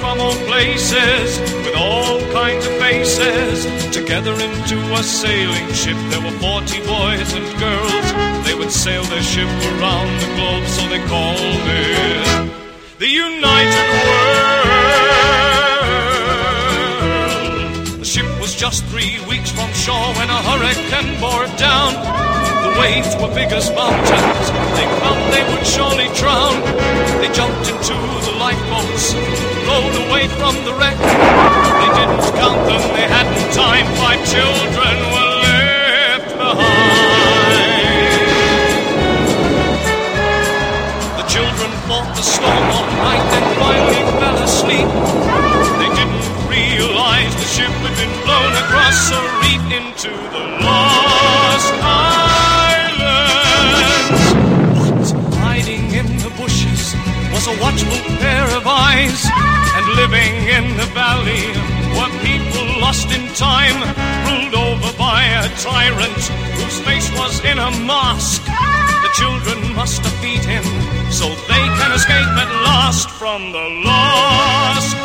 from all places, with all kinds of faces, together into a sailing ship. There were 40 boys and girls. They would sail their ship around the globe, so they called it the United World. The ship was just 3 weeks from shore when a hurricane bore it down. The waves were big as mountains. They felt they would surely drown. They jumped into the lifeboats, rowed away from the wreck. They didn't count them, they hadn't time. 5 children were left behind. The children fought the storm all night, then finally fell asleep. They didn't realize the ship had been blown across a reef into the lost islands. What? Hiding in the bushes was a watchful pair of eyes, and living in the valley were people lost in time, ruled over by a tyrant whose face was in a mask. The children must defeat him so they can escape at last from the lost